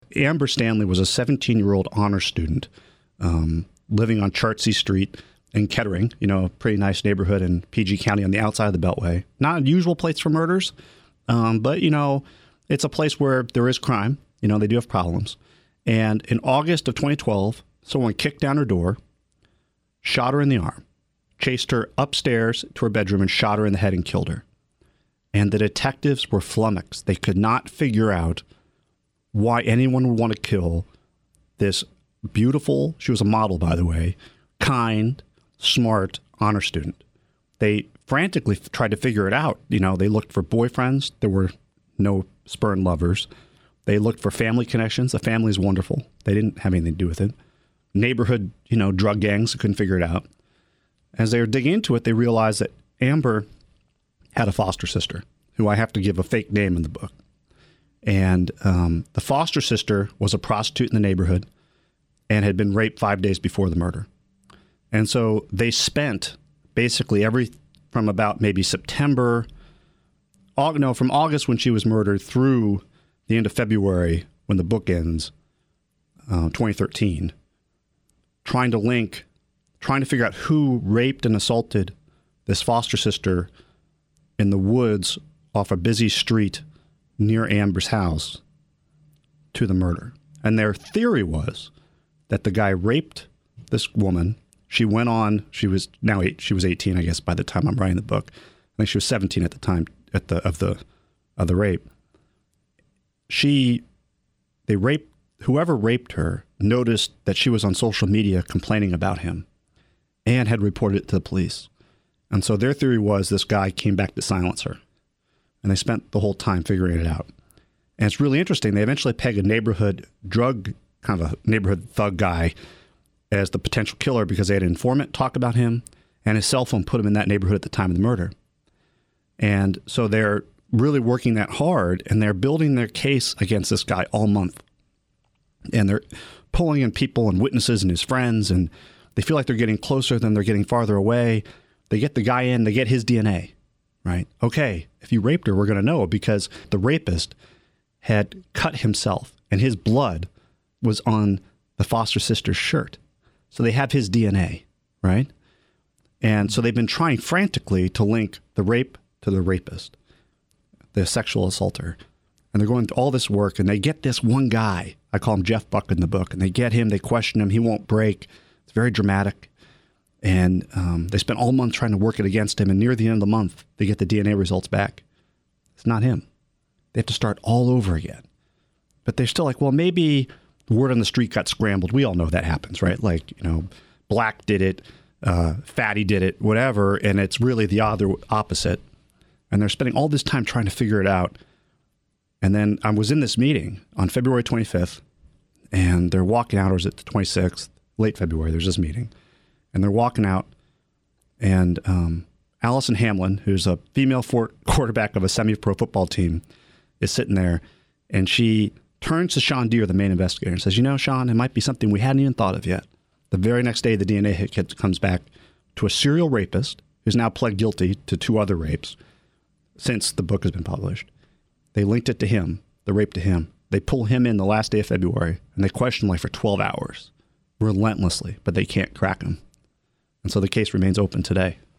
Amber Stanley was a 17-year-old honor student living on Chartsey Street in Kettering, a pretty nice neighborhood in PG County on the outside of the Beltway. Not a usual place for murders, but, it's a place where there is crime. They do have problems. And in August of 2012, someone kicked down her door, shot her in the arm, chased her upstairs to her bedroom and shot her in the head and killed her. And the detectives were flummoxed. They could not figure out why anyone would want to kill this beautiful, she was a model, by the way, kind, smart honor student. They frantically tried to figure it out. They looked for boyfriends. There were no spurned lovers. They looked for family connections. The family's wonderful. They didn't have anything to do with it. Neighborhood, drug gangs, couldn't figure it out. As they were digging into it, they realized that Amber had a foster sister, who I have to give a fake name in the book. And the foster sister was a prostitute in the neighborhood and had been raped 5 days before the murder. And so they spent basically from about maybe from August when she was murdered through the end of February when the book ends, 2013, trying to figure out who raped and assaulted this foster sister in the woods off a busy street near Amber's house to the murder. And their theory was that the guy raped this woman. She went on, she was 18, I guess, by the time I'm writing the book. I think she was 17 at the time of the rape. Whoever raped her noticed that she was on social media complaining about him and had reported it to the police. And so their theory was this guy came back to silence her. And they spent the whole time figuring it out. And it's really interesting. They eventually peg a neighborhood kind of a neighborhood thug guy as the potential killer because they had an informant talk about him and his cell phone put him in that neighborhood at the time of the murder. And so they're really working that hard and they're building their case against this guy all month. And they're pulling in people and witnesses and his friends, and they feel like they're getting closer than they're getting farther away. They get the guy in, they get his DNA, right? Okay, if you raped her, we're going to know because the rapist had cut himself and his blood was on the foster sister's shirt. So they have his DNA, right? And so they've been trying frantically to link the rape to the rapist, the sexual assaulter. And they're going to all this work and they get this one guy. I call him Jeff Buck in the book. And they get him, they question him. He won't break. It's very dramatic. And they spent all month trying to work it against him. And near the end of the month, they get the DNA results back. It's not him. They have to start all over again. But they're still like, well, maybe the word on the street got scrambled. We all know that happens, right? Like, Black did it, Fatty did it, whatever. And it's really the opposite. And they're spending all this time trying to figure it out. And then I was in this meeting on February 25th, and they're walking out, or is it the 26th? Late February, there's this meeting. And they're walking out, and Allison Hamlin, who's a female quarterback of a semi-pro football team, is sitting there, and she turns to Sean Deere, the main investigator, and says, Sean, it might be something we hadn't even thought of yet. The very next day, the DNA hit comes back to a serial rapist who's now pled guilty to 2 other rapes since the book has been published. They linked it to him, the rape to him. They pull him in the last day of February, and they question him for 12 hours, relentlessly, but they can't crack him. And so the case remains open today.